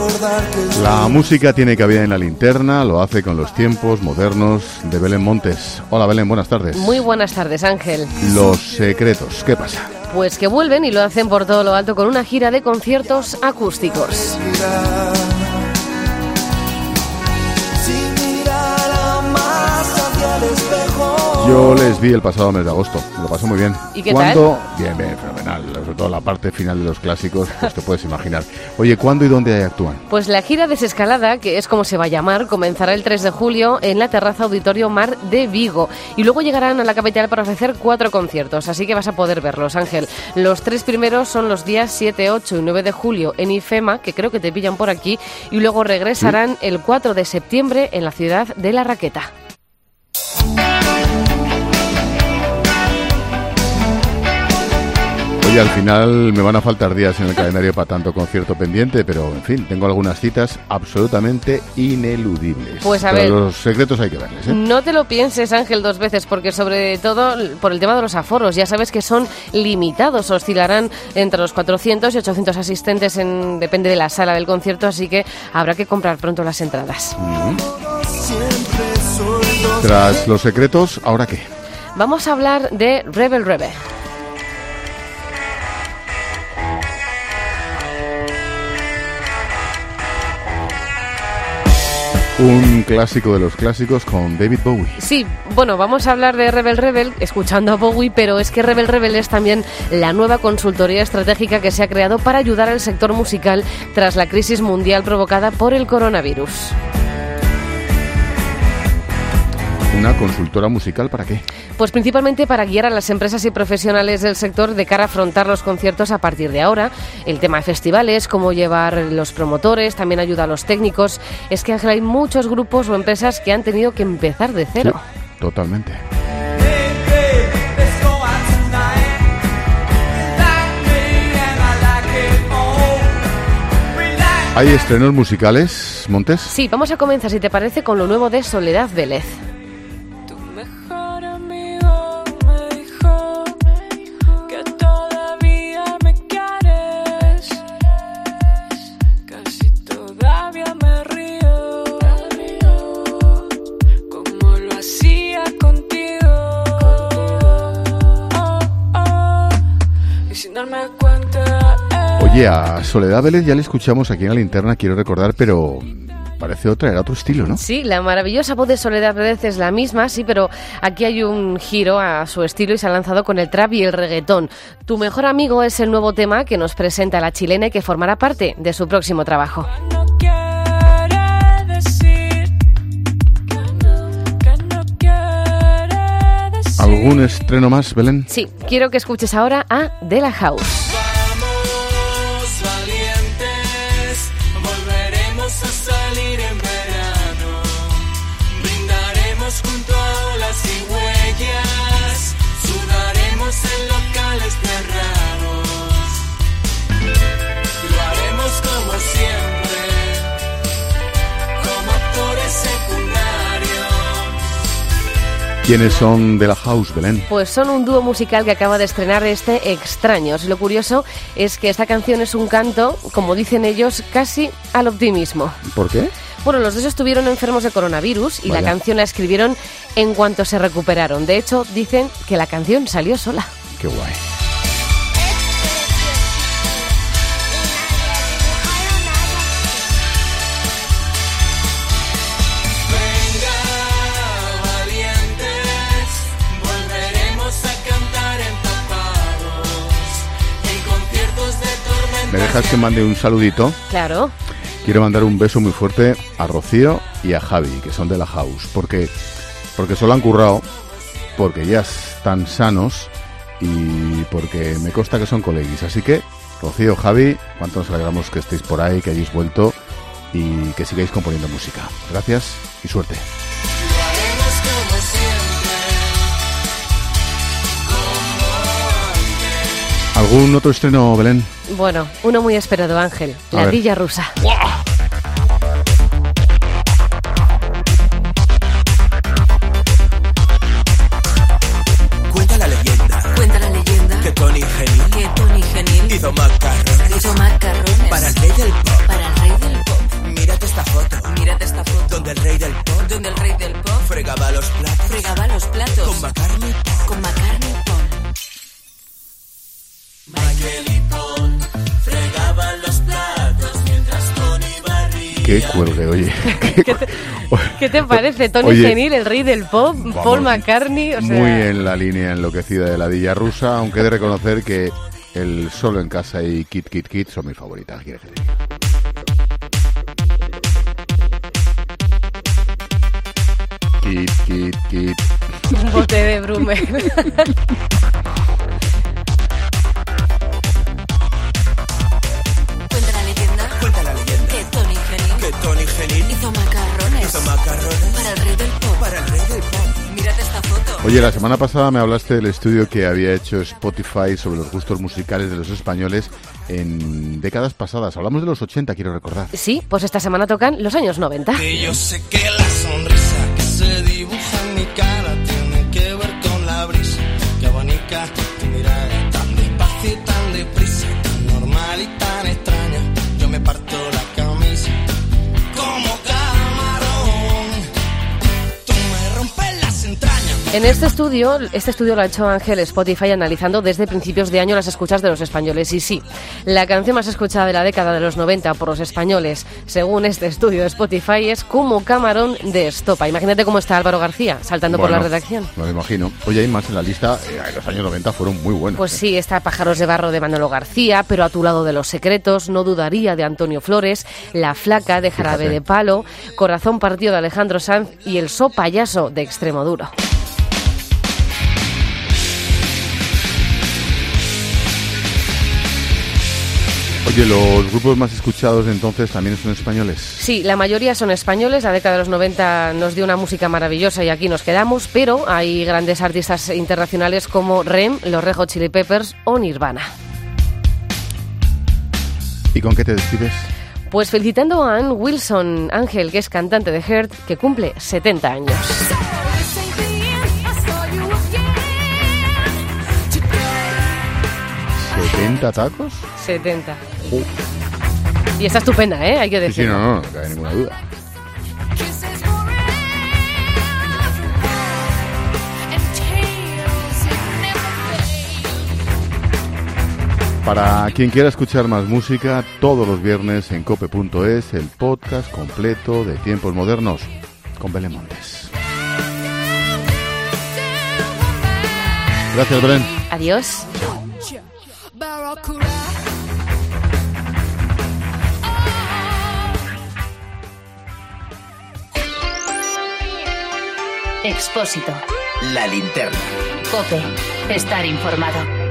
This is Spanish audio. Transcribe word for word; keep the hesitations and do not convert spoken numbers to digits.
La música tiene cabida en la linterna, lo hace con los tiempos modernos de Belén Montes. Hola Belén, buenas tardes. Muy buenas tardes, Ángel. Los Secretos, ¿qué pasa? Pues que vuelven y lo hacen por todo lo alto con una gira de conciertos acústicos. Yo les vi el pasado mes de agosto, me lo pasé muy bien. ¿Y qué ¿Cuándo? tal? Bien, bien, fenomenal. Sobre todo la parte final de los clásicos, pues te puedes imaginar. Oye, ¿cuándo y dónde actúan? Pues la gira Desescalada, que es como se va a llamar, comenzará el tres de julio en la Terraza Auditorio Mar de Vigo. Y luego llegarán a la capital para ofrecer cuatro conciertos, así que vas a poder verlos, Ángel. Los tres primeros son los días siete, ocho y nueve de julio en IFEMA, que creo que te pillan por aquí, y luego regresarán ¿Sí? el cuatro de septiembre en la ciudad de La Raqueta. Oye, al final me van a faltar días en el calendario para tanto concierto pendiente, pero en fin, tengo algunas citas absolutamente ineludibles. Pues a pero ver, los secretos hay que verles, ¿eh? No te lo pienses, Ángel, dos veces, porque sobre todo por el tema de los aforos, ya sabes que son limitados, oscilarán entre los cuatrocientos y ochocientos asistentes, en, depende de la sala del concierto, así que habrá que comprar pronto las entradas. Mm-hmm. Tras los secretos, ¿ahora qué? Vamos a hablar de Rebel Rebel. Un clásico de los clásicos con David Bowie. Sí, bueno, vamos a hablar de Rebel Rebel escuchando a Bowie, pero es que Rebel Rebel es también la nueva consultoría estratégica que se ha creado para ayudar al sector musical tras la crisis mundial provocada por el coronavirus. ¿Una consultora musical para qué? Pues principalmente para guiar a las empresas y profesionales del sector de cara a afrontar los conciertos a partir de ahora. El tema de festivales, cómo llevar los promotores, también ayuda a los técnicos. Es que, Ángel, hay muchos grupos o empresas que han tenido que empezar de cero. Sí, totalmente. ¿Hay estrenos musicales, Montes? Sí, vamos a comenzar, si te parece, con lo nuevo de Soledad Vélez. Oye, a Soledad Vélez ya le escuchamos aquí en la linterna, quiero recordar, pero parece otra, era otro estilo, ¿no? Sí, la maravillosa voz de Soledad Vélez es la misma, sí, pero aquí hay un giro a su estilo y se ha lanzado con el trap y el reggaetón. Tu mejor amigo es el nuevo tema que nos presenta la chilena y que formará parte de su próximo trabajo. ¿Algún estreno más, Belén? Sí, quiero que escuches ahora a De La House. ¿Quiénes son De La House, Belén? Pues son un dúo musical que acaba de estrenar este Extraños. Lo curioso es que esta canción es un canto, como dicen ellos, casi al optimismo. ¿Por qué? Bueno, los dos estuvieron enfermos de coronavirus y Vaya. La canción la escribieron en cuanto se recuperaron. De hecho, dicen que la canción salió sola. Qué guay. ¿Me dejas que mande un saludito? Claro. Quiero mandar un beso muy fuerte a Rocío y a Javi, que son de La House, porque, porque solo han currado, porque ya están sanos y porque me consta que son coleguis. Así que, Rocío, Javi, cuánto nos alegramos que estéis por ahí, que hayáis vuelto y que sigáis componiendo música. Gracias y suerte. ¿Algún otro estreno, Belén? Bueno, uno muy esperado, Ángel. A La ver. Villa Rusa. ¡Wow! Cuenta la leyenda. Cuenta la leyenda Que Tony Genil que Tony Genil hizo macarrones hizo macarrones para el rey del pop. para el rey del pop. que cuelgue, oye. ¿Qué te, ¿Qué te parece? Tony Oye, Genil, el rey del pop, vamos, Paul McCartney, o sea... Muy en la línea enloquecida de la Dilla Rusa, aunque he de reconocer que el Solo en Casa y Kit Kit Kit son mis favoritas. ¿Qué quieres que te diga? Kit, Kit, Kit. Un bote de Brummel. Cuenta la leyenda Cuenta la leyenda que Tony Genil que Tony Genil hizo macarrones hizo macarrones para el rey del pop. para el rey del pop. Mírate esta foto. Oye, la semana pasada me hablaste del estudio que había hecho Spotify sobre los gustos musicales de los españoles en décadas pasadas. Hablamos de los ochenta, quiero recordar. Sí, pues esta semana tocan los años noventa. Que yo sé que la sonrisa que se dibuja en mi cara tiene que ver con la brisa que abanica tu mirada tan despacio y tan deprisa, tan normal y tan extraña. Yo me parto la camisa como camarón, tú me rompes las entrañas. En este estudio, este estudio lo ha hecho Ángel Spotify analizando desde principios de año las escuchas de los españoles. Y sí, la canción más escuchada de la década de los noventa por los españoles, según este estudio de Spotify, es Como Camarón de Estopa. Imagínate cómo está Álvaro García saltando Bueno, por la redacción. Me lo imagino. Oye, hay más en la lista. Eh, los años noventa fueron muy buenos. Pues eh. sí, está Pájaros de Barro de Manolo García, Pero a tu lado de Los Secretos, No dudaría de Antonio Flores, La Flaca de Jarabe Fíjate. de Palo, Corazón partido de Alejandro Sanz y El So Payaso de Extremoduro. Oye, los grupos más escuchados de entonces también son españoles. Sí, la mayoría son españoles. La década de los noventa nos dio una música maravillosa y aquí nos quedamos, pero hay grandes artistas internacionales como R E M, los Red Hot Chili Peppers o Nirvana. ¿Y con qué te despides? Pues felicitando a Ann Wilson, Ángel, que es cantante de Heart, que cumple setenta años. ¿setenta tacos? setenta. Y está estupenda, ¿eh? Hay que Sí, sí, decirlo. no, no, no cabe ninguna duda. Para quien quiera escuchar más música, todos los viernes en cope punto es, el podcast completo de Tiempos Modernos con Belén Montes. Gracias, Belén. Adiós. Expósito. La linterna. COPE. Estar informado.